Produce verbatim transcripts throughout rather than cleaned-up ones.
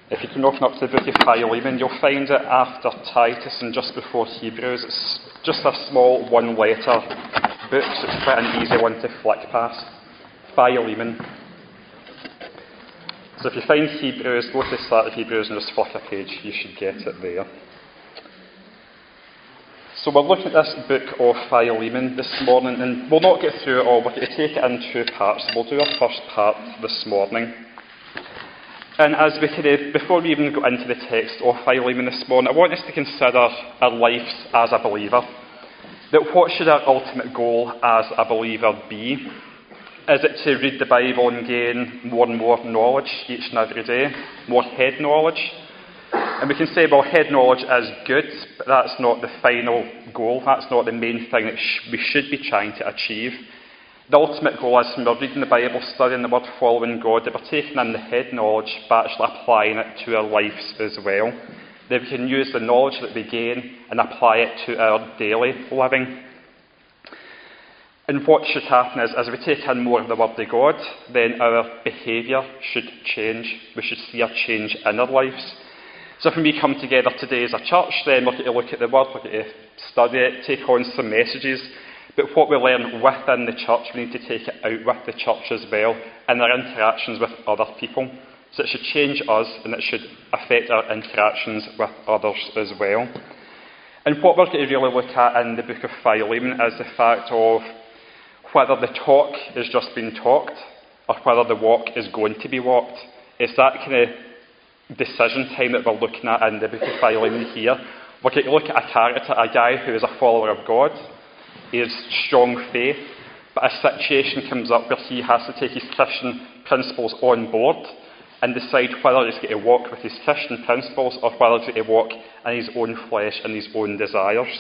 If you can open up to the book of Philemon, you'll find it after Titus and just before Hebrews. It's just a small one-letter book, so it's quite an easy one to flick past. Philemon. So if you find Hebrews, go to the start of Hebrews and just flick a page. You should get it there. So we're looking at this book of Philemon this morning, and we'll not get through it all. We're going to take it in two parts. We'll do our first part this morning. And as we kind of, before we even go into the text of Philemon this morning, I want us to consider our lives as a believer. That what should our ultimate goal as a believer be? Is it to read the Bible and gain more and more knowledge each and every day? More head knowledge? And we can say, well, head knowledge is good, but that's not the final goal. That's not the main thing that sh- we should be trying to achieve. The ultimate goal is when we're reading the Bible, studying the Word, following God, that we're taking in the head knowledge, but actually applying it to our lives as well. That we can use the knowledge that we gain and apply it to our daily living. And what should happen is, as we take in more of the Word of God, then our behaviour should change. We should see a change in our lives. So when we come together today as a church, then we're going to look at the Word, we're going to study it, take on some messages. But what we learn within the church, we need to take it out with the church as well, in our interactions with other people. So it should change us, and it should affect our interactions with others as well. And what we're going to really look at in the book of Philemon is the fact of whether the talk is just being talked, or whether the walk is going to be walked. It's that kind of decision time that we're looking at in the book of Philemon here. We're going to look at a character, a guy who is a follower of God. He has strong faith, but a situation comes up where he has to take his Christian principles on board and decide whether he's going to walk with his Christian principles or whether he's going to walk in his own flesh and his own desires.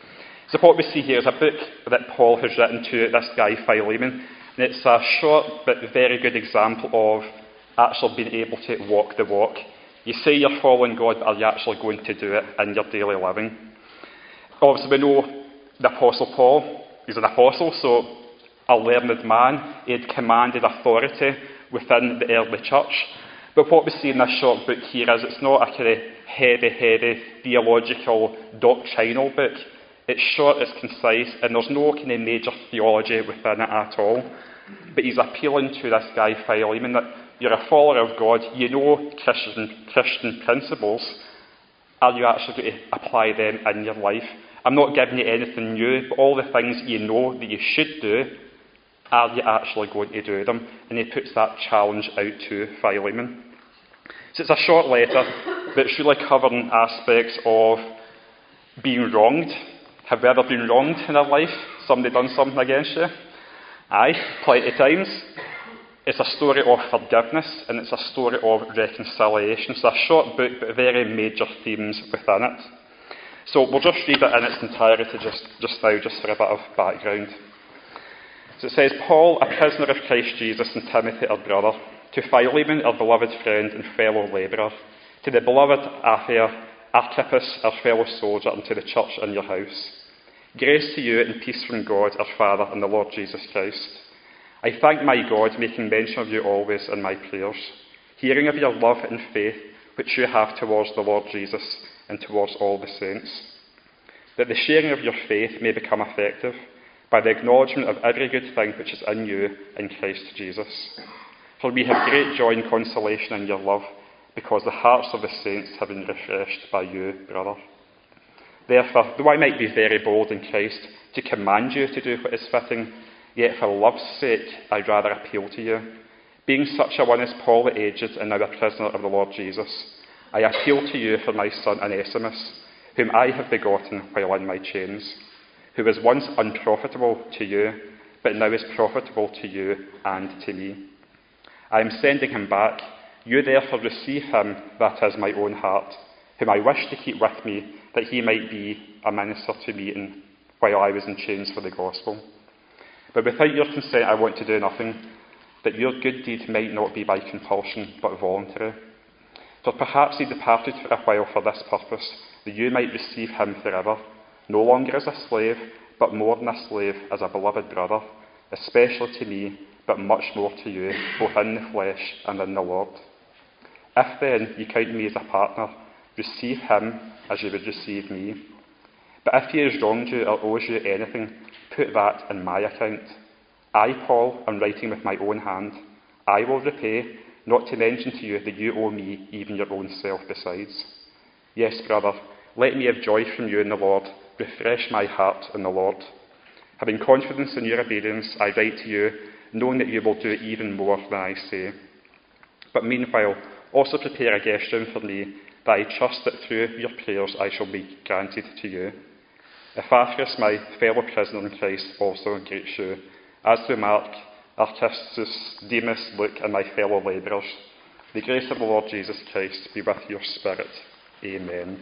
So what we see here is a book that Paul has written to this guy Philemon, and it's a short but very good example of actually being able to walk the walk. You say you're following God, but are you actually going to do it in your daily living? Obviously, we know the Apostle Paul, he's an apostle, so a learned man. He had commanded authority within the early church. But what we see in this short book here is it's not a kind of heavy, heavy theological, doctrinal book. It's short, it's concise, and there's no kind of major theology within it at all. But he's appealing to this guy Philemon that you're a follower of God, you know Christian, Christian principles. Are you actually going to apply them in your life? I'm not giving you anything new, but all the things you know that you should do, are you actually going to do them? And he puts that challenge out to Philemon. So it's a short letter, but it's really covering aspects of being wronged. Have you ever been wronged in our life? Somebody done something against you? Aye, plenty of times. It's a story of forgiveness, and it's a story of reconciliation. It's a short book, but very major themes within it. So we'll just read it in its entirety just, just now, just for a bit of background. So it says, Paul, a prisoner of Christ Jesus, and Timothy, our brother, to Philemon, our beloved friend and fellow labourer, to the beloved Apphia, Archippus, our fellow soldier, and to the church in your house. Grace to you and peace from God, our Father, and the Lord Jesus Christ. I thank my God, making mention of you always in my prayers, hearing of your love and faith which you have towards the Lord Jesus and towards all the saints, that the sharing of your faith may become effective by the acknowledgement of every good thing which is in you in Christ Jesus. For we have great joy and consolation in your love, because the hearts of the saints have been refreshed by you, brother. Therefore, though I might be very bold in Christ to command you to do what is fitting, yet for love's sake I'd rather appeal to you. Being such a one as Paul the aged and now a prisoner of the Lord Jesus, I appeal to you for my son Onesimus, whom I have begotten while in my chains, who was once unprofitable to you, but now is profitable to you and to me. I am sending him back. You therefore receive him, that is my own heart, whom I wish to keep with me, that he might be a minister to me in, while I was in chains for the gospel. But without your consent I want to do nothing, that your good deed might not be by compulsion, but voluntary. For perhaps he departed for a while for this purpose, that you might receive him forever, no longer as a slave, but more than a slave, as a beloved brother, especially to me, but much more to you, both in the flesh and in the Lord. If then you count me as a partner, receive him as you would receive me. But if he has wronged you or owes you anything, put that in my account. I, Paul, am writing with my own hand. I will repay, not to mention to you that you owe me even your own self besides. Yes, brother, let me have joy from you in the Lord. Refresh my heart in the Lord. Having confidence in your obedience, I write to you, knowing that you will do even more than I say. But meanwhile, also prepare a guest room for me, that I trust that through your prayers I shall be granted to you. Epaphras, my fellow prisoner in Christ, also greets you, as do Mark, Aristarchus, Demas, Luke, and my fellow labourers. The grace of the Lord Jesus Christ be with your spirit. Amen.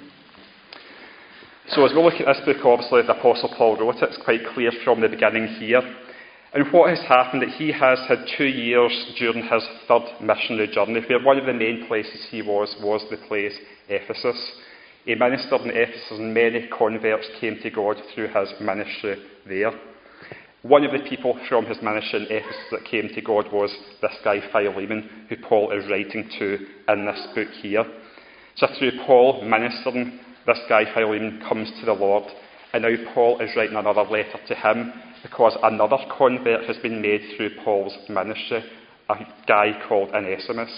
So as we look at this book, obviously the Apostle Paul wrote it. It's quite clear from the beginning here. And what has happened, that he has had two years during his third missionary journey, where one of the main places he was, was the place Ephesus. He ministered in Ephesus, and many converts came to God through his ministry there. One of the people from his ministry in Ephesus that came to God was this guy Philemon, who Paul is writing to in this book here. So through Paul ministering, this guy Philemon comes to the Lord, and now Paul is writing another letter to him because another convert has been made through Paul's ministry, a guy called Onesimus.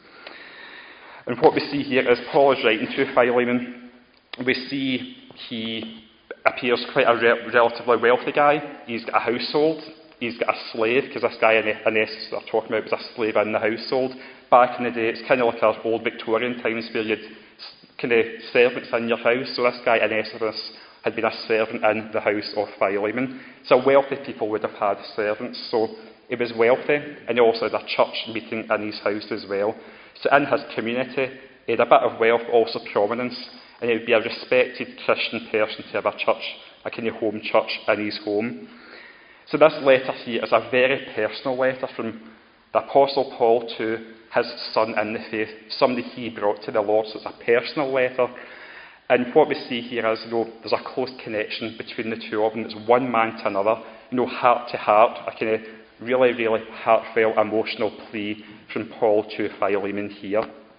And what we see here is Paul is writing to Philemon. We see he appears quite a re- relatively wealthy guy. He's got a household. He's got a slave, because this guy Onesimus that I'm talking about was a slave in the household. Back in the day, it's kind of like our old Victorian times where you'd kind of servants in your house. So this guy Onesimus had been a servant in the house of Philemon. So wealthy people would have had servants. So he was wealthy, and he also had a church meeting in his house as well. So in his community, he had a bit of wealth, also prominence, and he would be a respected Christian person to have a church, a kind of home church in his home. So this letter here is a very personal letter from the Apostle Paul to his son in the faith, somebody he brought to the Lord. So it's a personal letter. And what we see here is, you know, there's a close connection between the two of them. It's one man to another, you know, heart to heart, a kind of really, really heartfelt, emotional plea from Paul to Philemon here.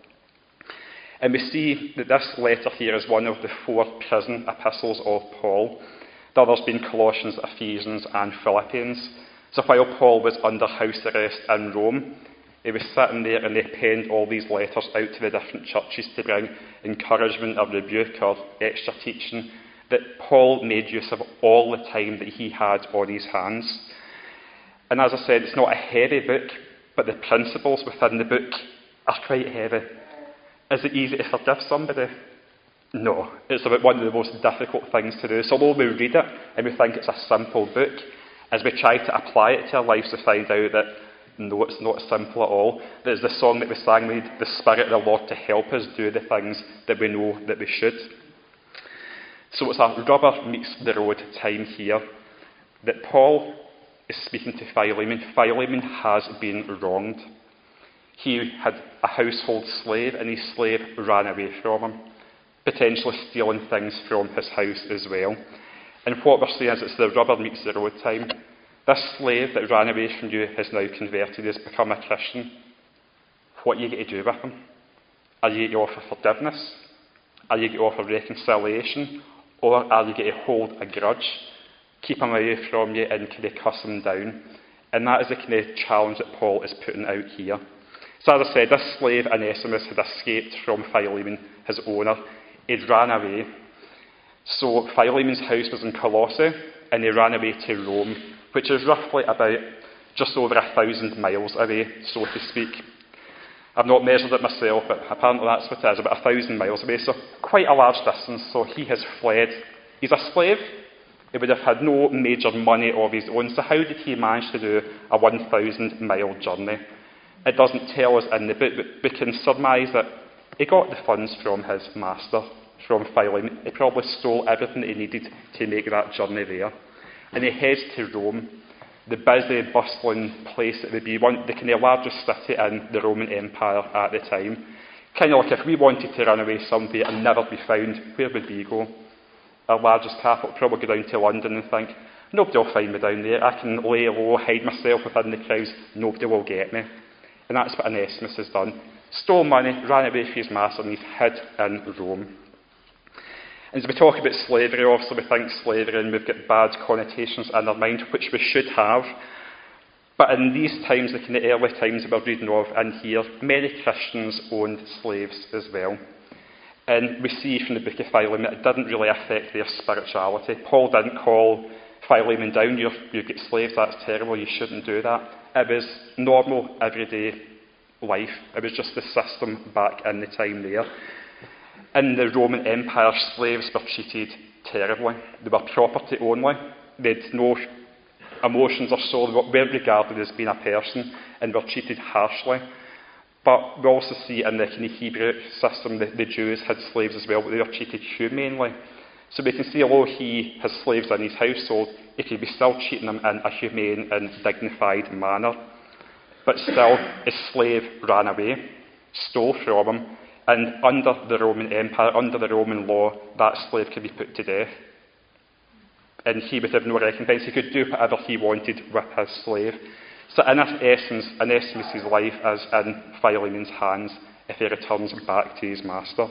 And we see that this letter here is one of the four prison epistles of Paul. The others being Colossians, Ephesians, and Philippians. So while Paul was under house arrest in Rome, he was sitting there and he penned all these letters out to the different churches to bring encouragement or rebuke or extra teaching, that Paul made use of all the time that he had on his hands. And as I said, it's not a heavy book, but the principles within the book are quite heavy. Is it easy to forgive somebody? No. It's about one of the most difficult things to do. So although we read it and we think it's a simple book, as we try to apply it to our lives, we find out that no, it's not simple at all. There's the song that we sang, we need the Spirit of the Lord to help us do the things that we know that we should. So it's a rubber meets the road time here, that Paul is speaking to Philemon. Philemon has been wronged. He had a household slave, and his slave ran away from him, potentially stealing things from his house as well. And what we're saying is it's the rubber meets the road time. This slave that ran away from you has now converted, has become a Christian. What are you going to do with him? Are you going to offer forgiveness? Are you going to offer reconciliation? Or are you going to hold a grudge, keep him away from you, and kind of cuss him down? And that is the kind of challenge that Paul is putting out here. So as I said, this slave Onesimus had escaped from Philemon, his owner. He'd ran away. So Philemon's house was in Colossae, and he ran away to Rome, which is roughly about just over a thousand miles away, so to speak. I've not measured it myself, but apparently that's what it is, about a thousand miles away, so quite a large distance. So he has fled. He's a slave. He would have had no major money of his own, so how did he manage to do a one thousand mile journey? It doesn't tell us in the book, but we can surmise that he got the funds from his master, from Philemon. He probably stole everything that he needed to make that journey there. And he heads to Rome, the busy, bustling place that would be one, the kind of largest city in the Roman Empire at the time. Kind of like if we wanted to run away somewhere and never be found, where would we go? Our largest capital would probably go down to London and think, nobody will find me down there. I can lay low, hide myself within the crowds. Nobody will get me. And that's what Onesimus has done. stole money, ran away from his master, and he's hid in Rome. And as we talk about slavery, obviously we think slavery and we've got bad connotations in our mind, which we should have. But in these times, like in the early times that we're reading of in here, many Christians owned slaves as well. And we see from the book of Philemon that it didn't really affect their spirituality. Paul didn't call Philemon down, you've, you've got slaves, that's terrible, you shouldn't do that. It was normal, everyday life. It was just the system back in the time there. In the Roman Empire, slaves were treated terribly. They were property only. They had no emotions or soul. They weren't regarded as being a person and were treated harshly. But we also see in the kind of Hebrew system that the Jews had slaves as well, but they were treated humanely. So we can see, although he has slaves in his household, he could be still treating them in a humane and dignified manner. But still, his slave ran away, stole from him, and under the Roman Empire, under the Roman law, that slave could be put to death. And he would have no recompense. He could do whatever he wanted with his slave. So in essence, in essence, his life is in Philemon's hands if he returns back to his master.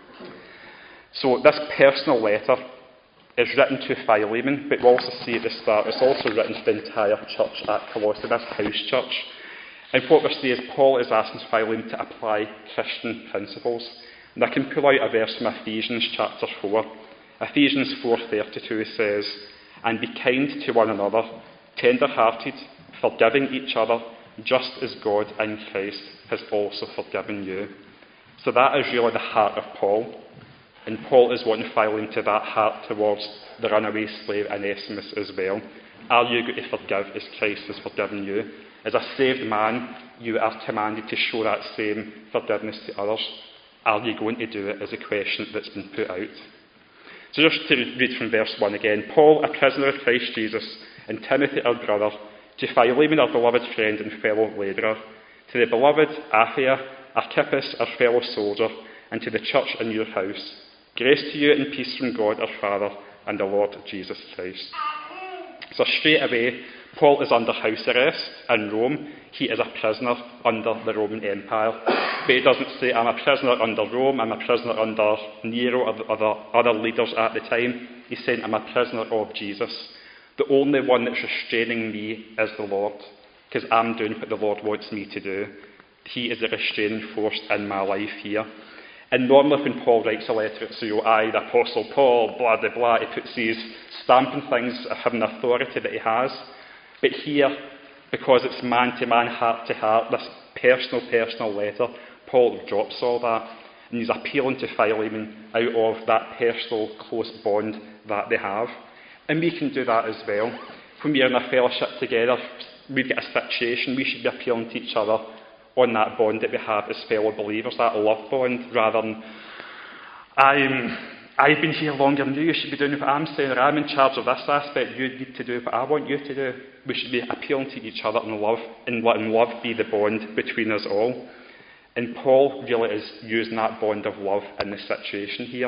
So this personal letter is written to Philemon, but we also see at the start it's also written to the entire church at Colossae, this house church. And what we see is Paul is asking Philemon to apply Christian principles. And I can pull out a verse from Ephesians chapter four. Ephesians four thirty-two says, "And be kind to one another, tender-hearted, forgiving each other, just as God in Christ has also forgiven you." So that is really the heart of Paul. And Paul is wanting Philemon to that heart towards the runaway slave Onesimus as well. Are you going to forgive as Christ has forgiven you? As a saved man, you are commanded to show that same forgiveness to others. Are you going to do it is a question that's been put out. So just to read from verse one again. "Paul, a prisoner of Christ Jesus, and Timothy our brother, to Philemon our beloved friend and fellow labourer, to the beloved Apphia, Archippus our fellow soldier, and to the church in your house. Grace to you and peace from God our Father and the Lord Jesus Christ." So straight away, Paul is under house arrest in Rome. He is a prisoner under the Roman Empire. But he doesn't say, "I'm a prisoner under Rome, I'm a prisoner under Nero or the other, other leaders at the time." He's saying, "I'm a prisoner of Jesus. The only one that's restraining me is the Lord, because I'm doing what the Lord wants me to do. He is the restraining force in my life here." And normally when Paul writes a letter, it's, so I, the Apostle Paul, blah, blah, blah, he puts his stamp on things of having authority that he has. But here, because it's man-to-man, heart-to-heart, this personal, personal letter, Paul drops all that. And he's appealing to Philemon out of that personal, close bond that they have. And we can do that as well. When we're in a fellowship together, we've got a situation, we should be appealing to each other on that bond that we have as fellow believers, that love bond, rather than, I'm, I've been here longer than you, you should be doing what I'm saying, or I'm in charge of this aspect, you need to do what I want you to do. We should be appealing to each other in love, and letting love be the bond between us all. And Paul really is using that bond of love in this situation here.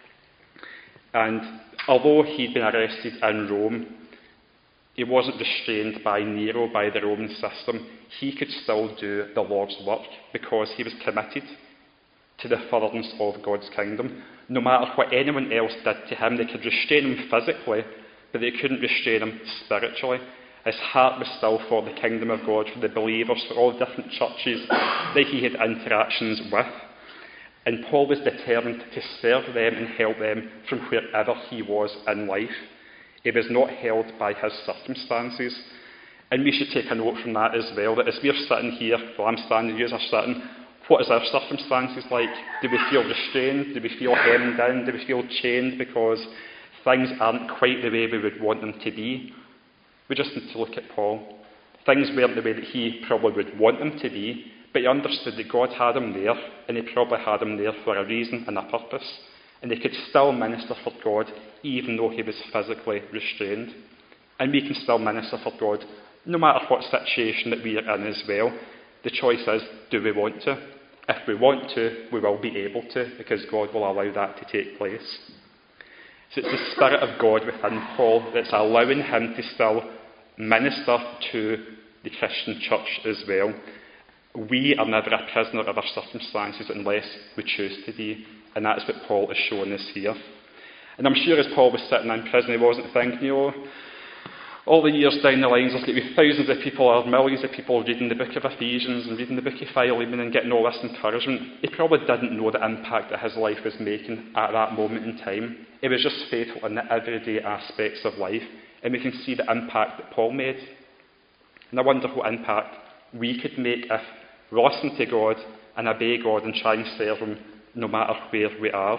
And although he'd been arrested in Rome, he wasn't restrained by Nero, by the Roman system. He could still do the Lord's work because he was committed to the furtherance of God's kingdom. No matter what anyone else did to him, they could restrain him physically, but they couldn't restrain him spiritually. His heart was still for the kingdom of God, for the believers, for all different churches that he had interactions with. And Paul was determined to serve them and help them from wherever he was in life. He was not held by his circumstances. And we should take a note from that as well, that as we're sitting here, well, I'm standing, you are sitting, what is our circumstances like? Do we feel restrained? Do we feel hemmed in? Do we feel chained because things aren't quite the way we would want them to be? We just need to look at Paul. Things weren't the way that he probably would want them to be, but he understood that God had him there, and he probably had him there for a reason and a purpose. And he could still minister for God, even though he was physically restrained. And we can still minister for God, no matter what situation that we are in as well. The choice is, do we want to? If we want to, we will be able to, because God will allow that to take place. So it's the Spirit of God within Paul that's allowing him to still minister to the Christian church as well. We are never a prisoner of our circumstances unless we choose to be, and that's what Paul is showing us here. And I'm sure as Paul was sitting in prison, he wasn't thinking, you know, all the years down the line, there's going to be thousands of people or millions of people reading the book of Ephesians and reading the book of Philemon and getting all this encouragement. He probably didn't know the impact that his life was making at that moment in time. He was just faithful in the everyday aspects of life, and we can see the impact that Paul made. And I wonder what impact we could make if we listen to God and obey God and try and serve Him no matter where we are.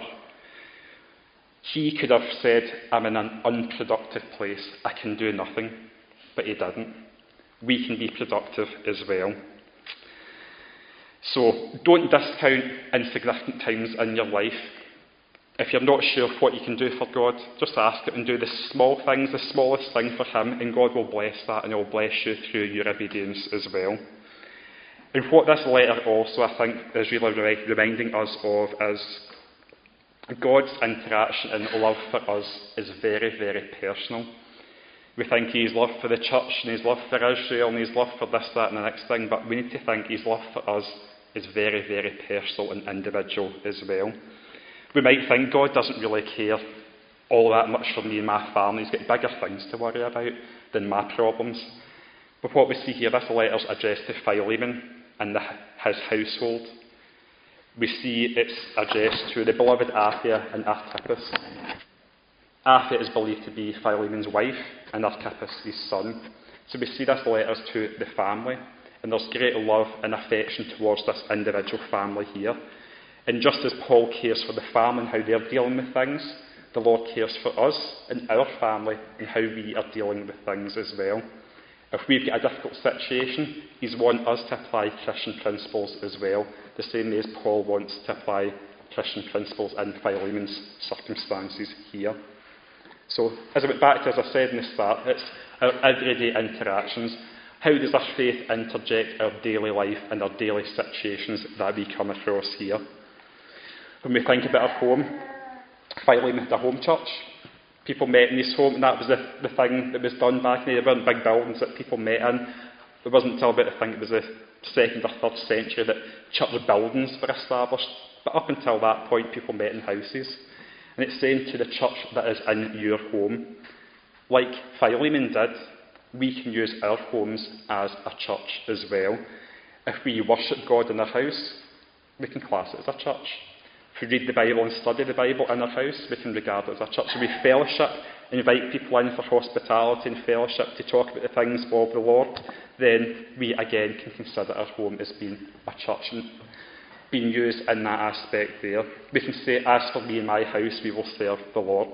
He could have said, I'm in an unproductive place, I can do nothing, but he didn't. We can be productive as well. So don't discount insignificant times in your life. If you're not sure what you can do for God, just ask Him and do the small things, the smallest thing for Him, and God will bless that, and He will bless you through your obedience as well. And what this letter also, I think, is really reminding us of is God's interaction and love for us is very, very personal. We think His love for the church and His love for Israel and His love for this, that and the next thing, but we need to think His love for us is very, very personal and individual as well. We might think God doesn't really care all that much for me and my family. He's got bigger things to worry about than my problems. But what we see here, this letter's addressed to Philemon and the, his household. We see it's addressed to the beloved Apphia and Archippus. Apphia is believed to be Philemon's wife and Archippus his son. So we see this letter to the family, and there's great love and affection towards this individual family here. And just as Paul cares for the family and how they're dealing with things, the Lord cares for us and our family and how we are dealing with things as well. If we've got a difficult situation, He's wanting us to apply Christian principles as well, the same way as Paul wants to apply Christian principles in Philemon's circumstances here. So, as I went back to, as I said in the start, it's our everyday interactions. How does our faith interject our daily life and our daily situations that we come across here? When we think about our home, Philemon had a home church. People met in his home, and that was the, the thing that was done back then. There weren't big buildings that people met in. It wasn't until about, I think it was the second or third century that church buildings were established. But up until that point, people met in houses. And it's saying to the church that is in your home, like Philemon did, we can use our homes as a church as well. If we worship God in our house, we can class it as a church. If we read the Bible and study the Bible in our house, we can regard it as a church. If we fellowship, invite people in for hospitality and fellowship to talk about the things of the Lord, then we again can consider our home as being a church and being used in that aspect there. We can say, as for me and my house, we will serve the Lord.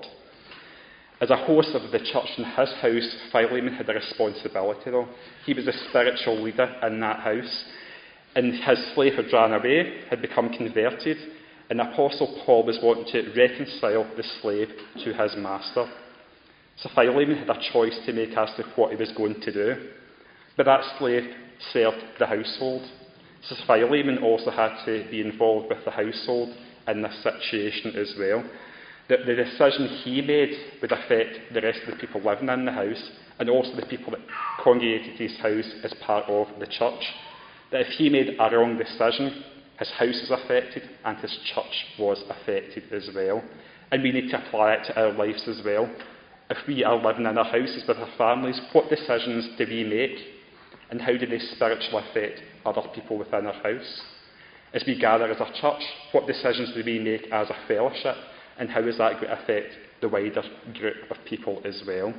As a host of the church in his house, Philemon had a responsibility though. He was a spiritual leader in that house, and his slave had ran away, had become converted, and the Apostle Paul was wanting to reconcile the slave to his master. So Philemon had a choice to make as to what he was going to do. But that slave served the household. So Philemon also had to be involved with the household in this situation as well. That the decision he made would affect the rest of the people living in the house, and also the people that congregated his house as part of the church. That if he made a wrong decision, his house was affected and his church was affected as well. And we need to apply it to our lives as well. If we are living in our houses with our families, what decisions do we make? And how do they spiritually affect other people within our house? As we gather as a church, what decisions do we make as a fellowship? And how is that going to affect the wider group of people as well?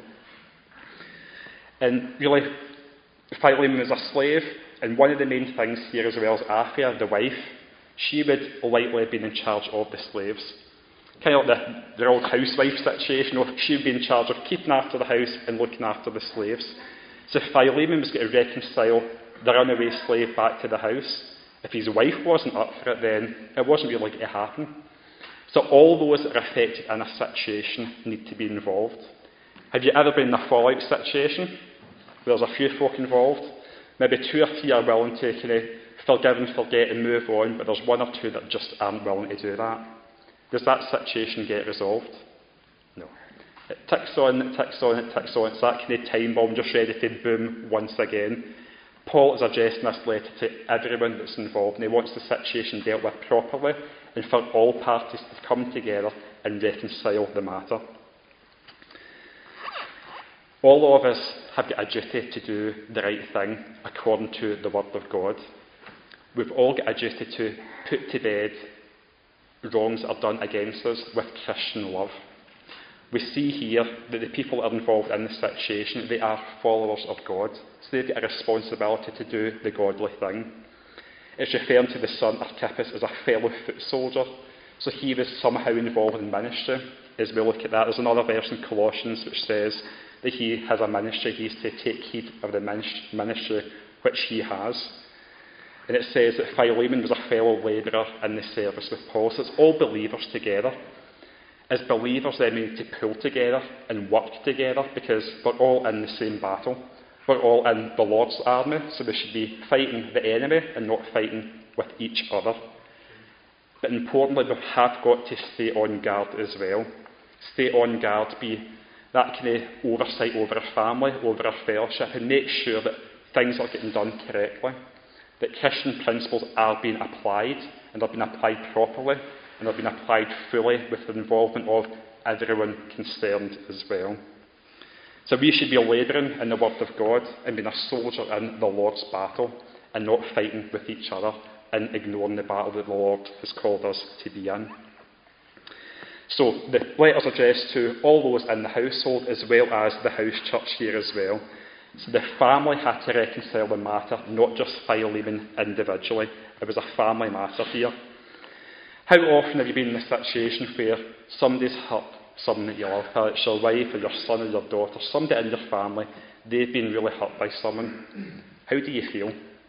And really, Philemon was a slave, and one of the main things here as well is Apphia, the wife, she would likely have been in charge of the slaves. Kind of like the, the old housewife situation, or she would be in charge of keeping after the house and looking after the slaves. So Philemon was going to reconcile the runaway slave back to the house. If his wife wasn't up for it, then it wasn't really going to happen. So all those that are affected in a situation need to be involved. Have you ever been in a fallout situation? There's a few folk involved. Maybe two or three are willing to kind of forgive and forget and move on, but there's one or two that just aren't willing to do that. Does that situation get resolved? No. It ticks on, it ticks on, it ticks on. It's that kind of time bomb just ready to boom once again. Paul is addressing this letter to everyone that's involved, and he wants the situation dealt with properly and for all parties to come together and reconcile the matter. All of us have got a duty to do the right thing according to the Word of God. We've all got a duty to put to bed wrongs that are done against us with Christian love. We see here that the people that are involved in this situation, they are followers of God, so they've got a responsibility to do the godly thing. It's referring to the son Archippus as a fellow foot soldier, so he was somehow involved in ministry. As we look at that, there's another verse in Colossians which says that he has a ministry, he is to take heed of the ministry which he has. And it says that Philemon was a fellow labourer in the service with Paul, so it's all believers together. As believers, then, we need to pull together and work together because we're all in the same battle. We're all in the Lord's army, so we should be fighting the enemy and not fighting with each other. But importantly, we have got to stay on guard as well. Stay on guard, be that kind of oversight over our family, over our fellowship, and make sure that things are getting done correctly, that Christian principles are being applied, and they're being applied properly, and they've been applied fully with the involvement of everyone concerned as well. So we should be labouring in the Word of God and being a soldier in the Lord's battle and not fighting with each other and ignoring the battle that the Lord has called us to be in. So the letter's addressed to all those in the household as well as the house church here as well. So the family had to reconcile the matter, not just Philemon individually. It was a family matter here. How often have you been in a situation where somebody's hurt someone that you love, whether it's your wife or your son or your daughter, somebody in your family, they've been really hurt by someone? How do you feel?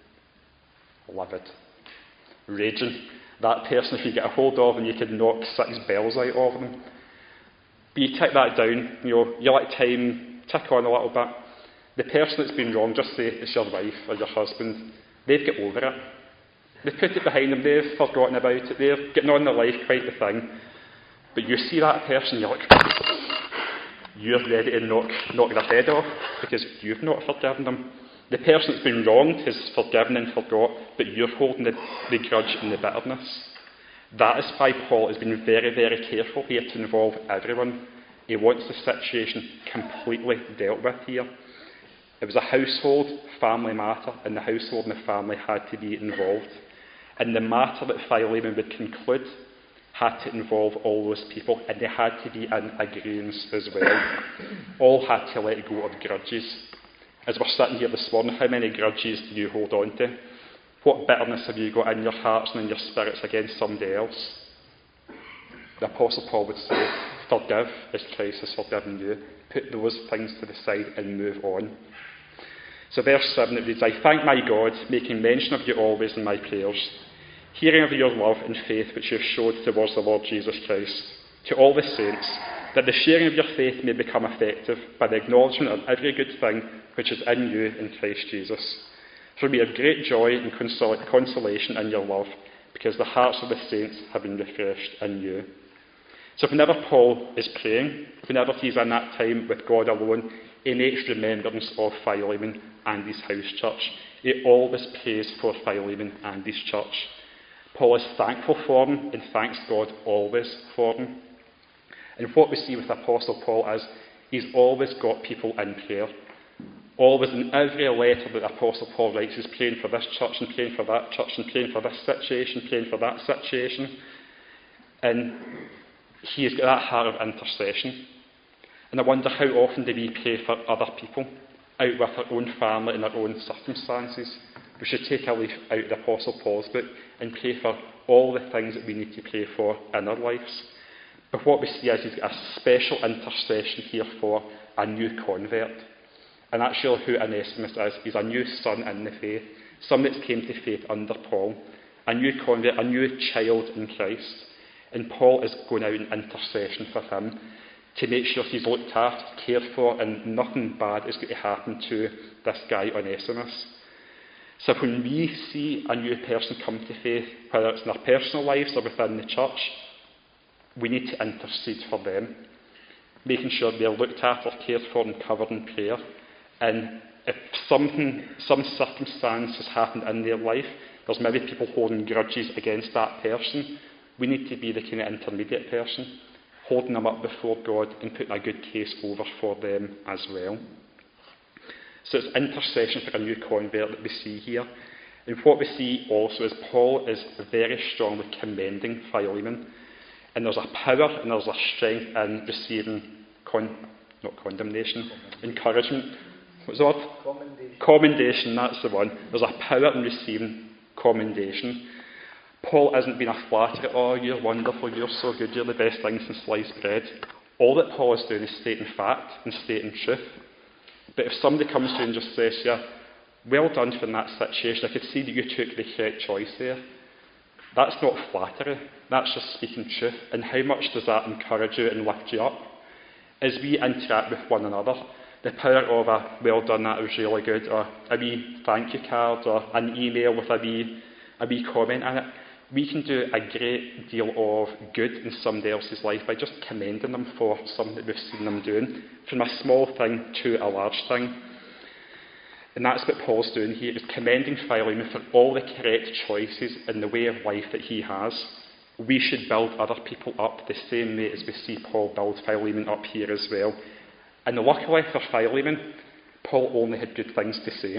Livid. Raging. That person, if you get a hold of and you could knock six bells out of them. But you tick that down, you know, you let time tick on a little bit. The person that's been wrong, just say it's your wife or your husband, they've got over it. They've put it behind them, they've forgotten about it, they're getting on their life, quite the thing. But you see that person, you're like, you're ready to knock, knock their head off because you've not forgiven them. The person that's been wronged has forgiven and forgot, but you're holding the, the grudge and the bitterness. That is why Paul has been very, very careful here to involve everyone. He wants the situation completely dealt with here. It was a household family matter, and the household and the family had to be involved. And the matter that Philemon would conclude had to involve all those people, and they had to be in agreement as well. All had to let go of grudges. As we're sitting here this morning, how many grudges do you hold on to? What bitterness have you got in your hearts and in your spirits against somebody else? The Apostle Paul would say, forgive as Christ has forgiven you. Put those things to the side and move on. So verse seven, it reads, I thank my God, making mention of you always in my prayers, hearing of your love and faith which you have showed towards the Lord Jesus Christ, to all the saints, that the sharing of your faith may become effective by the acknowledgement of every good thing which is in you in Christ Jesus. For we have great joy and consol- consolation in your love, because the hearts of the saints have been refreshed in you. So whenever Paul is praying, whenever he's in that time with God alone, he makes remembrance of Philemon and his house church. He always prays for Philemon and his church. Paul is thankful for them and thanks God always for them. And what we see with Apostle Paul is he's always got people in prayer. Always in every letter that Apostle Paul writes, he's praying for this church and praying for that church and praying for this situation, praying for that situation. And he's got that heart of intercession. And I wonder how often do we pray for other people, out with our own family and our own circumstances. We should take a leaf out of the Apostle Paul's book and pray for all the things that we need to pray for in our lives. But what we see is he's got a special intercession here for a new convert. And that's really who Onesimus is. He's a new son in the faith, someone that's came to faith under Paul, a new convert, a new child in Christ. And Paul is going out in intercession for him to make sure he's looked after, cared for, and nothing bad is going to happen to this guy Onesimus. So when we see a new person come to faith, whether it's in our personal lives or within the church, we need to intercede for them, making sure they're looked after, cared for, and covered in prayer. And if something, some circumstance has happened in their life, there's maybe people holding grudges against that person, we need to be the kind of intermediate person, holding them up before God and putting a good case over for them as well. So it's intercession for a new convert that we see here. And what we see also is Paul is very strongly commending Philemon. And there's a power and there's a strength in receiving, con- not condemnation, encouragement. What's the word? Commendation. Commendation, that's the one. There's a power in receiving commendation. Paul isn't being a flatterer, oh, you're wonderful, you're so good, you're the best thing since sliced bread. All that Paul is doing is stating fact and stating truth. But if somebody comes to you and just says, yeah, well done for that situation, I could see that you took the correct choice there. That's not flattery, that's just speaking truth. And how much does that encourage you and lift you up? As we interact with one another, the power of a well done, that was really good, or a wee thank you card, or an email with a wee, a wee comment in it, we can do a great deal of good in somebody else's life by just commending them for something that we've seen them doing, from a small thing to a large thing. And that's what Paul's doing here, is commending Philemon for all the correct choices in the way of life that he has. We should build other people up the same way as we see Paul build Philemon up here as well. And luckily for Philemon, Paul only had good things to say.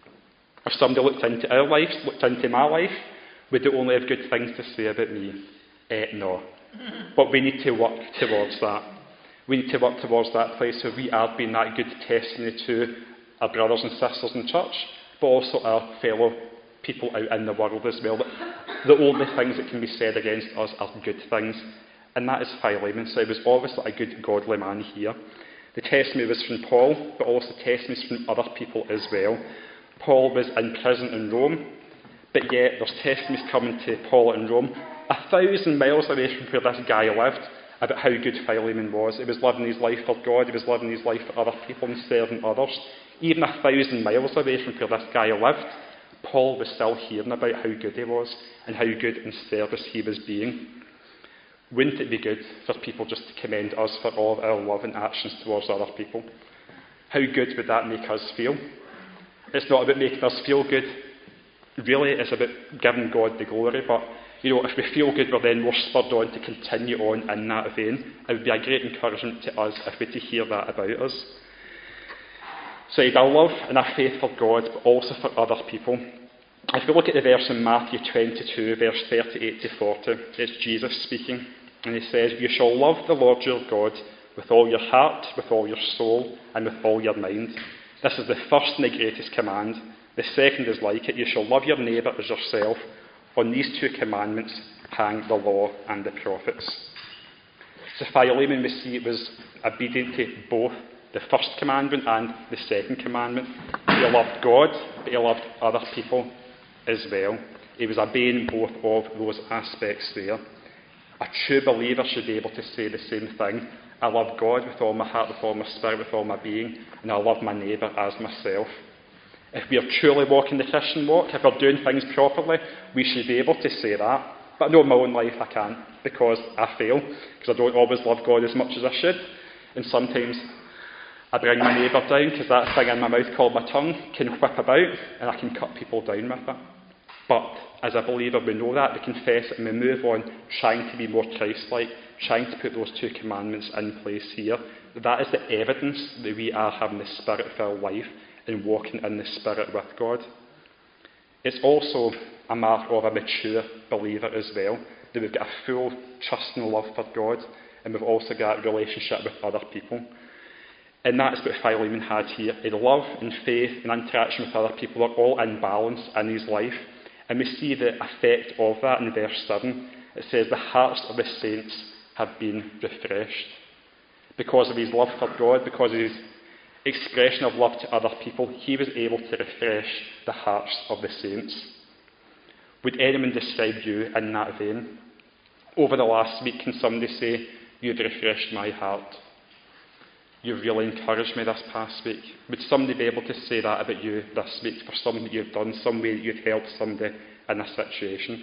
If somebody looked into our lives, looked into my life, would they only have good things to say about me? Eh, no. But we need to work towards that. We need to work towards that place where we are being that good testimony to our brothers and sisters in church, but also our fellow people out in the world as well. The only things that can be said against us are good things. And that is Philemon. So he was obviously a good, godly man here. The testimony was from Paul, but also testimonies from other people as well. Paul was in prison in Rome, but yet there's testimonies coming to Paul in Rome, a thousand miles away from where this guy lived, about how good Philemon was. He was living his life for God, he was living his life for other people and serving others. Even a thousand miles away from where this guy lived, Paul was still hearing about how good he was and how good in service he was being. Wouldn't it be good for people just to commend us for all of our love and actions towards other people? How good would that make us feel? It's not about making us feel good. Really, it's about giving God the glory. But, you know, if we feel good, we're then more spurred on to continue on in that vein. It would be a great encouragement to us if we were to hear that about us. So he had a love and a faith for God, but also for other people. If we look at the verse in Matthew twenty-two, verse thirty-eight to forty, it's Jesus speaking. And he says, "You shall love the Lord your God with all your heart, with all your soul, and with all your mind. This is the first and the greatest command. The second is like it. You shall love your neighbour as yourself. On these two commandments hang the law and the prophets." So Philemon, we see, it was obedient to both the first commandment and the second commandment. He loved God, but he loved other people as well. He was obeying both of those aspects there. A true believer should be able to say the same thing. I love God with all my heart, with all my spirit, with all my being, and I love my neighbour as myself. If we are truly walking the Christian walk, if we're doing things properly, we should be able to say that. But I know in my own life I can't, because I fail, because I don't always love God as much as I should. And sometimes I bring my neighbour down, because that thing in my mouth called my tongue can whip about, and I can cut people down with it. But as a believer, we know that, we confess it, and we move on, trying to be more Christ-like, trying to put those two commandments in place here. That is the evidence that we are having the Spirit-filled life and walking in the Spirit with God. It's also a mark of a mature believer as well, that we've got a full trust and love for God, and we've also got a relationship with other people. And that's what Philemon had here. His love and faith and interaction with other people are all in balance in his life. And we see the effect of that in verse seven. It says, "The hearts of the saints have been refreshed." Because of his love for God, because of his expression of love to other people, he was able to refresh the hearts of the saints. Would anyone describe you in that vein? Over the last week, can somebody say, "You've refreshed my heart. You've really encouraged me this past week"? Would somebody be able to say that about you this week, for something that you've done, some way that you've helped somebody in a situation?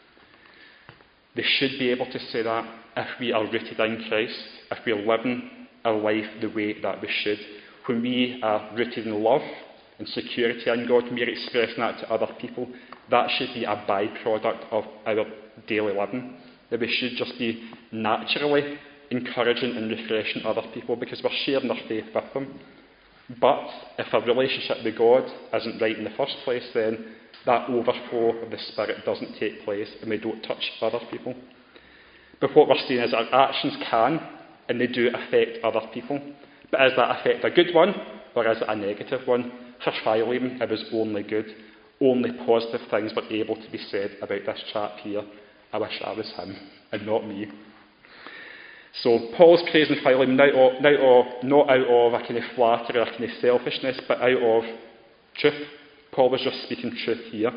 They should be able to say that if we are rooted in Christ, if we are living our life the way that we should. When we are rooted in love and security in God, we're expressing that to other people. That should be a byproduct of our daily living. That we should just be naturally encouraging and refreshing other people because we're sharing our faith with them. But if our relationship with God isn't right in the first place, then that overflow of the Spirit doesn't take place and we don't touch other people. But what we're seeing is our actions can and they do affect other people. But is that affect a good one or is it a negative one? For Philemon, it was only good. Only positive things were able to be said about this chap here. I wish I was him and not me. So Paul's praising Philemon not, of, not, of, not out of a kind of flattery or a kind of selfishness, but out of truth. Paul was just speaking truth here.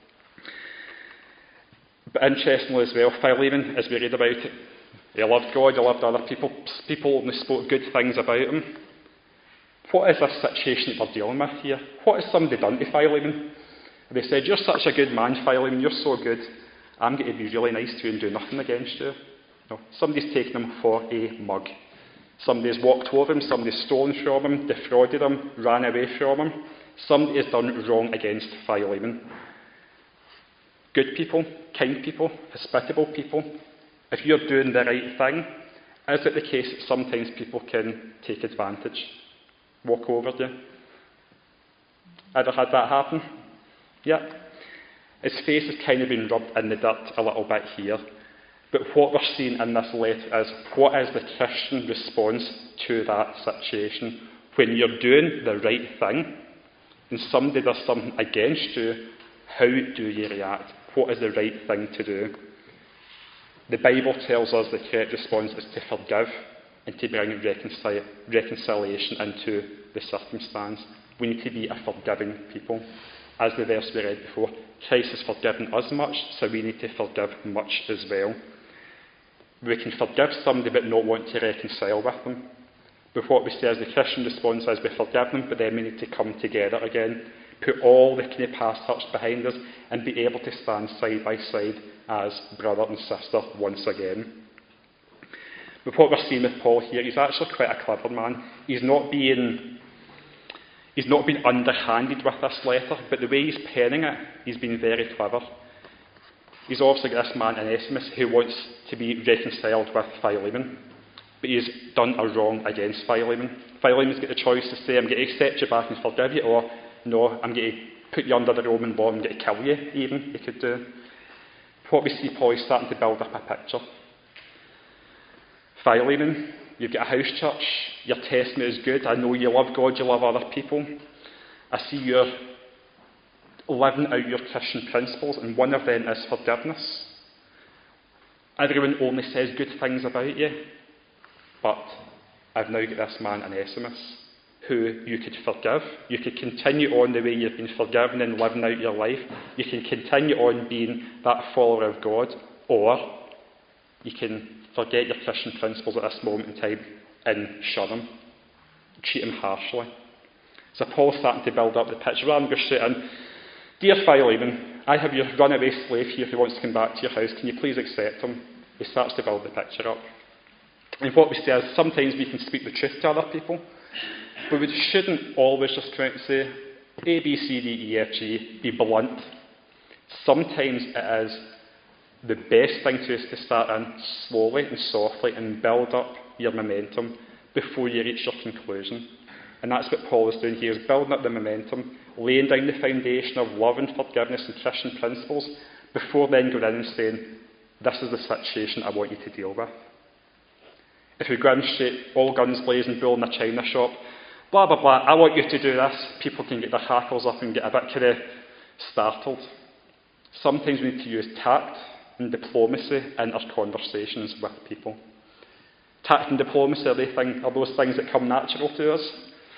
But interestingly as well, Philemon, as we read about it, he loved God, he loved other people. People only spoke good things about him. What is this situation that we're dealing with here? What has somebody done to Philemon? They said, you're such a good man, Philemon, you're so good. I'm going to be really nice to you and do nothing against you. No, somebody's taken him for a mug. Somebody's walked over him, somebody's stolen from him, defrauded him, ran away from him. Somebody has done wrong against Philemon. Good people, kind people, hospitable people, if you're doing the right thing, is it the case that sometimes people can take advantage, walk over you? Ever had that happen? Yeah. His face has kind of been rubbed in the dirt a little bit here. But what we're seeing in this letter is, what is the Christian response to that situation? When you're doing the right thing, and somebody does something against you, how do you react? What is the right thing to do? The Bible tells us the correct response is to forgive and to bring reconcil- reconciliation into the circumstance. We need to be a forgiving people. As the verse we read before, Christ has forgiven us much, so we need to forgive much as well. We can forgive somebody but not want to reconcile with them. But what we say as the Christian response is we forgive them, but then we need to come together again, put all the kind of past hurts behind us, and be able to stand side by side as brother and sister once again. But what we're seeing with Paul here, he's actually quite a clever man. He's not being, he's not being underhanded with this letter, but the way he's penning it, he's been very clever. He's obviously got this man Onesimus who wants to be reconciled with Philemon, but he's done a wrong against Philemon. Philemon's got the choice to say, I'm going to accept you back and forgive you, or no, I'm going to put you under the Roman law and get to kill you, even, he could do. What we see Paul is starting to build up a picture. Philemon, you've got a house church, your testimony is good, I know you love God, you love other people. I see you're living out your Christian principles, and one of them is forgiveness. Everyone only says good things about you, but I've now got this man Onesimus, who you could forgive. You could continue on the way you've been forgiven and living out your life. You can continue on being that follower of God, or you can forget your Christian principles at this moment in time and shun him, treat him harshly. So Paul's starting to build up the picture. Rather than go straight in, dear Philemon, I have your runaway slave here who wants to come back to your house. Can you please accept him? He starts to build the picture up. And what we say is sometimes we can speak the truth to other people, but we shouldn't always just try to say A, B, C, D, E, F, G, be blunt. Sometimes it is the best thing to do is to start in slowly and softly and build up your momentum before you reach your conclusion. And that's what Paul is doing here, is building up the momentum, laying down the foundation of love and forgiveness and Christian principles, before then going in and saying, this is the situation I want you to deal with. If we go in straight, all guns blazing, bull in a china shop, blah, blah, blah, I want you to do this, people can get their hackles up and get a bit kind of startled. Sometimes we need to use tact and diplomacy in our conversations with people. Tact and diplomacy, are, they thing, are those things that come natural to us?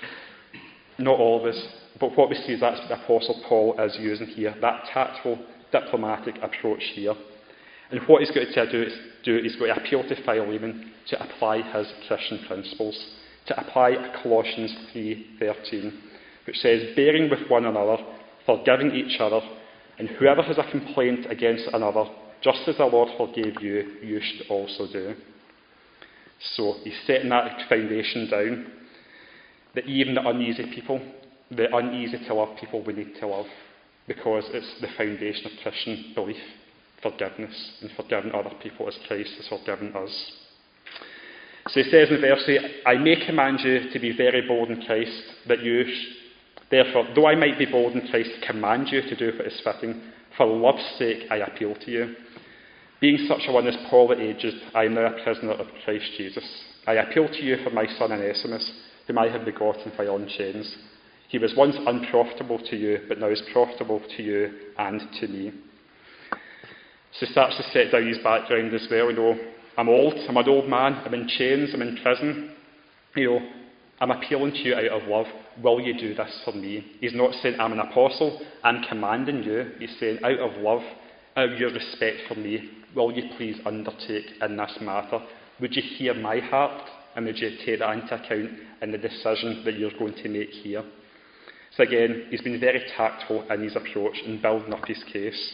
Not always. But what we see is that's what the Apostle Paul is using here, that tactful, diplomatic approach here. And what he's got to do is do, he's got to appeal to Philemon to apply his Christian principles, to apply Colossians three thirteen, which says, bearing with one another, forgiving each other, and whoever has a complaint against another, just as the Lord forgave you, you should also do. So he's setting that foundation down, that even the uneasy people, the uneasy to love people we need to love, because it's the foundation of Christian belief, forgiveness, and forgiving other people as Christ has forgiven us. So he says in verse eight, I may command you to be very bold in Christ, that you, sh- therefore, though I might be bold in Christ, command you to do what is fitting. For love's sake I appeal to you. Being such a one as Paul the aged, I am now a prisoner of Christ Jesus. I appeal to you for my son Onesimus, whom I have begotten by on chains. He was once unprofitable to you, but now is profitable to you and to me. So he starts to set down his background as well. You know, I'm old, I'm an old man, I'm in chains, I'm in prison. You know, I'm appealing to you out of love. Will you do this for me? He's not saying I'm an apostle, I'm commanding you. He's saying out of love, out of your respect for me, will you please undertake in this matter? Would you hear my heart, and would you take that into account in the decision that you're going to make here? So again, he's been very tactful in his approach in building up his case.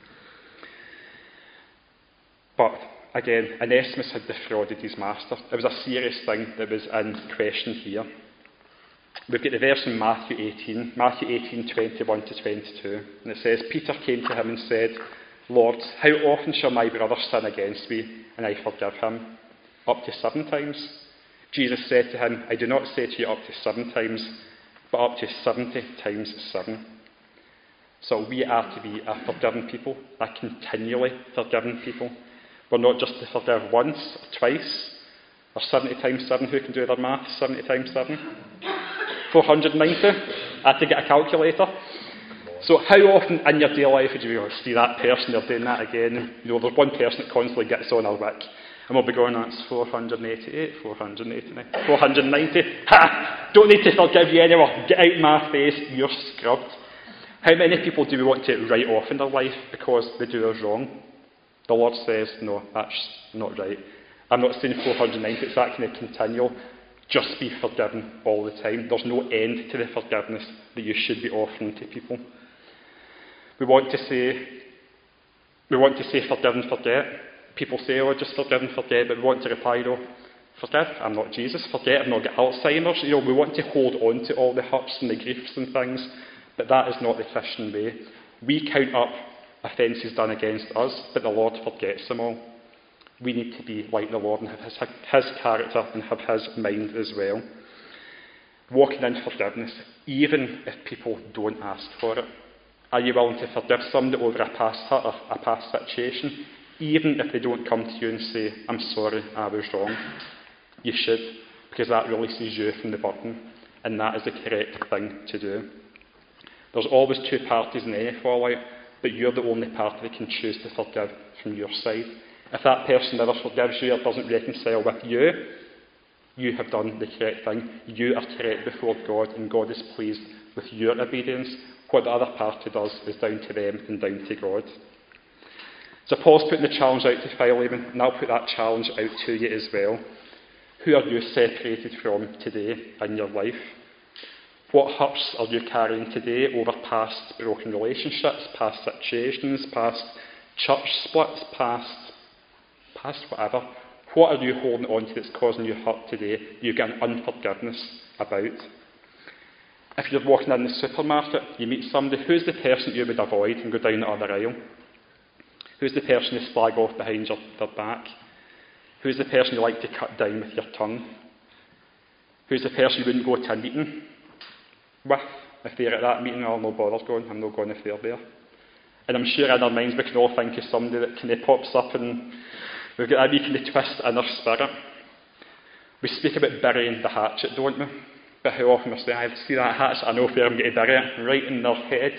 But again, Onesimus had defrauded his master. It was a serious thing that was in question here. We've got the verse in Matthew eighteen, Matthew eighteen, twenty-one to twenty-two, and it says, Peter came to him and said, Lord, how often shall my brother sin against me, and I forgive him? Up to seven times? Jesus said to him, I do not say to you up to seven times, but up to seventy times seven. So we are to be a forgiven people, a continually forgiven people. We're not just to forgive once or twice, or seventy times seven. Who can do their math? seventy times seven? four hundred ninety? I had to get a calculator. So how often in your daily life would you see that person, they're doing that again? You know, there's one person that constantly gets on a wick, and we'll be going, that's four hundred eighty-eight, four hundred eighty-nine, four hundred ninety. Ha! Don't need to forgive you anymore. Get out my face, you're scrubbed. How many people do we want to write off in their life because they do us wrong? The Lord says, no, that's not right. I'm not saying four hundred ninety, it's that kind of continual. Just be forgiven all the time. There's no end to the forgiveness that you should be offering to people. We want to say, we want to say forgive and forget. People say, oh, just forgive and forget, but we want to reply, though, forgive, I'm not Jesus. Forget, I've not got Alzheimer's. You know, we want to hold on to all the hurts and the griefs and things, but that is not the Christian way. We count up offences done against us, but the Lord forgets them all. We need to be like the Lord and have his, his character and have his mind as well. Walking in forgiveness, even if people don't ask for it. Are you willing to forgive somebody over a past hurt or a past situation, even if they don't come to you and say, I'm sorry, I was wrong? You should, because that releases you from the burden, and that is the correct thing to do. There's always two parties in any fallout, but you're the only party that can choose to forgive from your side. If that person never forgives you or doesn't reconcile with you, you have done the correct thing. You are correct before God, and God is pleased with your obedience. What the other party does is down to them and down to God. So Paul's putting the challenge out to Philemon, and I'll put that challenge out to you as well. Who are you separated from today in your life? What hurts are you carrying today over past broken relationships, past situations, past church splits, past, past whatever? What are you holding on to that's causing you hurt today, you get an unforgiveness about? If you're walking in the supermarket, you meet somebody, who's the person you would avoid and go down the other aisle? Who's the person you slag off behind your, their back? Who's the person you like to cut down with your tongue? Who's the person you wouldn't go to a meeting with? If they're at that meeting, oh, no bother going, I'm not going if they're there. And I'm sure in our minds we can all think of somebody that kind of pops up and we've got that wee kind of twist in our spirit. We speak about burying the hatchet, don't we? But how often we say, I see that hatchet, I know where I'm going to bury it, right in their head.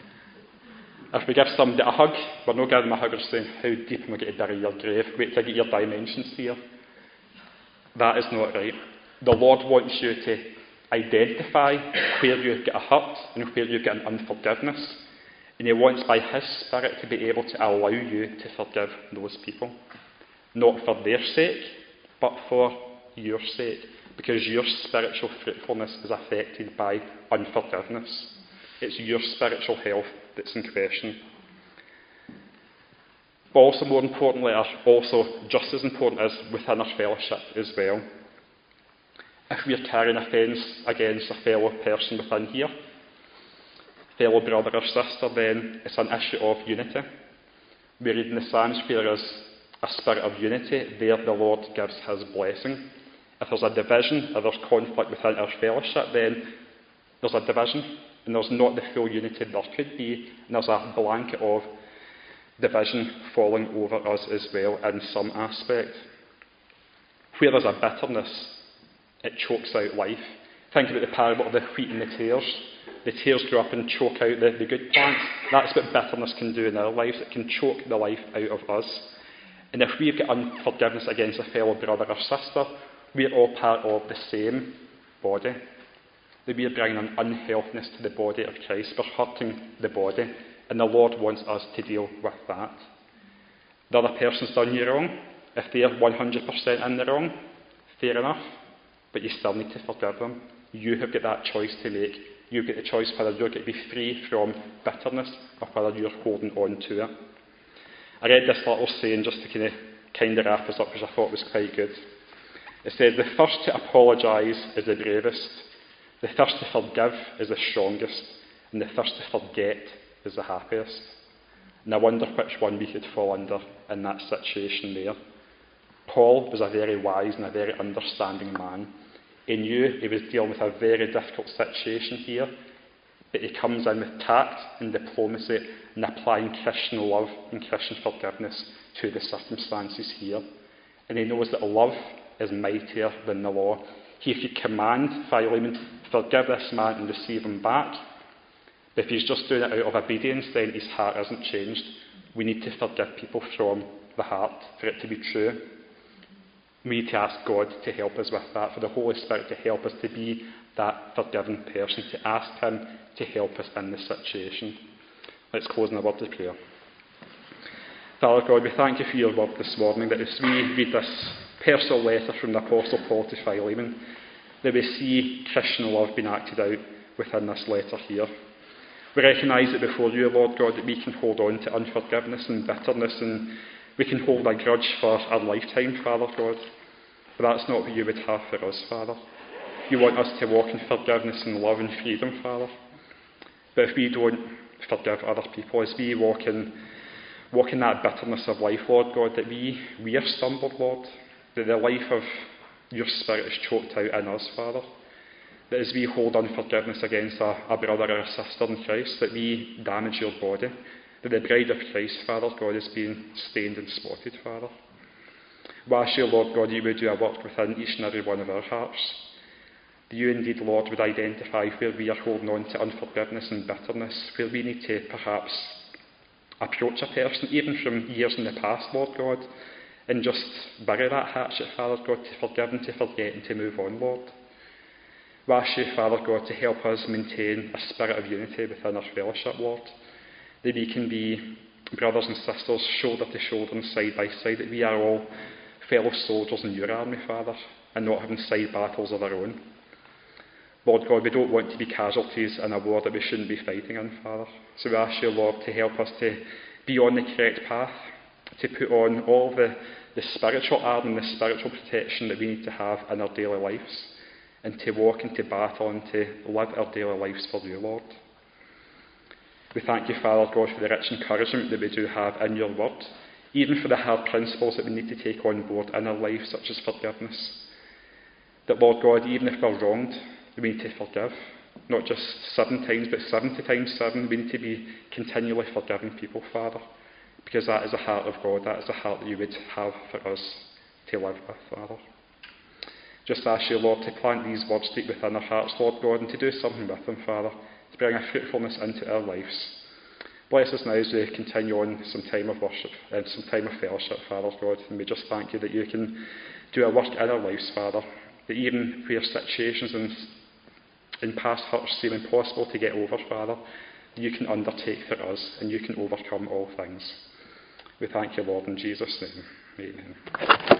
If we give somebody a hug, we're not giving them a hug or saying, how deep am I going to bury your grave? Wait till I get your dimensions here. That is not right. The Lord wants you to identify where you've got a hurt and where you've got an unforgiveness. And He wants by His Spirit to be able to allow you to forgive those people. Not for their sake, but for your sake. Because your spiritual fruitfulness is affected by unforgiveness. It's your spiritual health that's in question. But also more importantly, or also just as important, is within our fellowship as well. If we are carrying offence against a fellow person within here, fellow brother or sister, then it's an issue of unity. We read in the Psalms where there is a spirit of unity, there the Lord gives his blessing. If there's a division, or there's conflict within our fellowship, then there's a division, and there's not the full unity there could be, and there's a blanket of division falling over us as well in some aspect. Where there's a bitterness, it chokes out life. Think about the parable of the wheat and the tares. The tares grow up and choke out the, the good plants. That's what bitterness can do in our lives. It can choke the life out of us. And if we've got unforgiveness against a fellow brother or sister, we're all part of the same body. That we're bringing an unhealthiness to the body of Christ. We're hurting the body. And the Lord wants us to deal with that. The other person's done you wrong. If they're one hundred percent in the wrong, fair enough. But you still need to forgive them. You have got that choice to make. You've got the choice whether you're going to be free from bitterness or whether you're holding on to it. I read this little saying just to kind of, kind of wrap us up, which I thought was quite good. It says, the first to apologise is the bravest, the first to forgive is the strongest, and the first to forget is the happiest. And I wonder which one we could fall under in that situation there. Paul was a very wise and a very understanding man. He knew he was dealing with a very difficult situation here, but he comes in with tact and diplomacy and applying Christian love and Christian forgiveness to the circumstances here. And he knows that love is mightier than the law. He could command Philemon, forgive this man and receive him back. But if he's just doing it out of obedience, then his heart isn't changed. We need to forgive people from the heart for it to be true. We need to ask God to help us with that, for the Holy Spirit to help us to be that forgiven person, to ask him to help us in this situation. Let's close in a word of prayer. Father God, we thank you for your word this morning, that as we read this personal letter from the Apostle Paul to Philemon, that we see Christian love being acted out within this letter here. We recognise that before you, Lord God, that we can hold on to unforgiveness and bitterness, and we can hold a grudge for our lifetime, Father God. But that's not what you would have for us, Father. You want us to walk in forgiveness and love and freedom, Father. But if we don't forgive other people, as we walk in, walk in that bitterness of life, Lord God, that we, we have stumbled, Lord, that the life of your Spirit is choked out in us, Father. That as we hold unforgiveness against a, a brother or a sister in Christ, that we damage your body. That the bride of Christ, Father God, is being stained and spotted, Father. We ask you, Lord God, you would do a work within each and every one of our hearts. That you indeed, Lord, would identify where we are holding on to unforgiveness and bitterness, where we need to perhaps approach a person, even from years in the past, Lord God, and just bury that hatchet, Father God, to forgive and to forget and to move on, Lord. We ask you, Father God, to help us maintain a spirit of unity within our fellowship, Lord. That we can be brothers and sisters, shoulder to shoulder and side by side, that we are all fellow soldiers in your army, Father, and not having side battles of our own. Lord God, we don't want to be casualties in a war that we shouldn't be fighting in, Father. So we ask you, Lord, to help us to be on the correct path, to put on all the, the spiritual armour and the spiritual protection that we need to have in our daily lives, and to walk into battle and to live our daily lives for you, Lord. We thank you, Father God, for the rich encouragement that we do have in your word, even for the hard principles that we need to take on board in our life, such as forgiveness. That, Lord God, even if we're wronged, we need to forgive. Not just seven times, but seventy times seven. We need to be continually forgiving people, Father, because that is the heart of God. That is the heart that you would have for us to live with, Father. Just ask you, Lord, to plant these words deep within our hearts, Lord God, and to do something with them, Father, to bring a fruitfulness into our lives. Bless us now as we continue on some time of worship and some time of fellowship, Father God, and we just thank you that you can do a work in our lives, Father, that even where situations and in past hurts seem impossible to get over, Father, you can undertake for us and you can overcome all things. We thank you, Lord, in Jesus' name. Amen.